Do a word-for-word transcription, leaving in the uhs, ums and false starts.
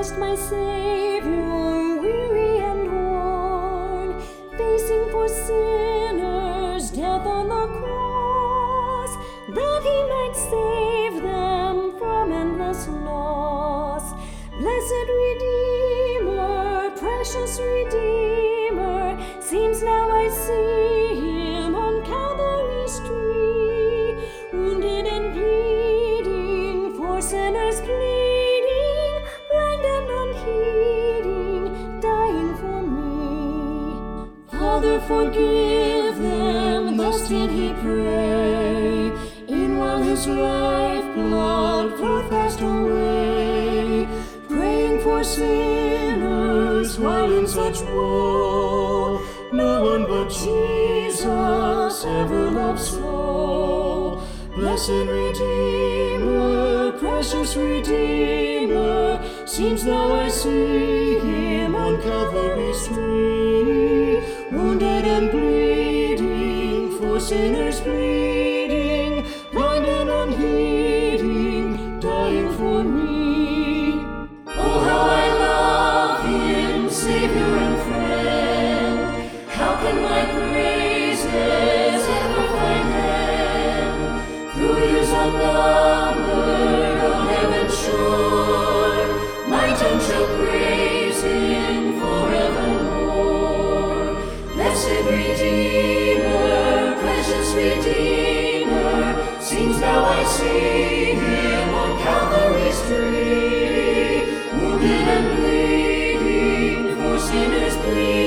Christ my Savior, weary and worn, facing for sinners death on the cross, that he might save them from endless loss. Blessed Redeemer, precious Redeemer, seems now I see him on Calvary's tree, wounded and bleeding, for sinners pleading, blind and unheeding, dying for me. Father, forgive them, thus did he pray, in while his lifeblood flowed fast away, praying for sinners while in such woe. No one but Jesus ever loved so. Blessed Redeemer, precious Redeemer, seems now I see him on Calvary's tree, wounded and bleeding, for sinners pleading, blind and unheeding, dying for me. Oh, how I love him, Savior and friend. How can my praises ever find end? Through years unnumbered on heaven's shore, my tongue shall praise him forevermore. Blessed Redeemer, precious Redeemer, seems now I see him on Calvary's tree, wounded and bleeding, for sinners pleading,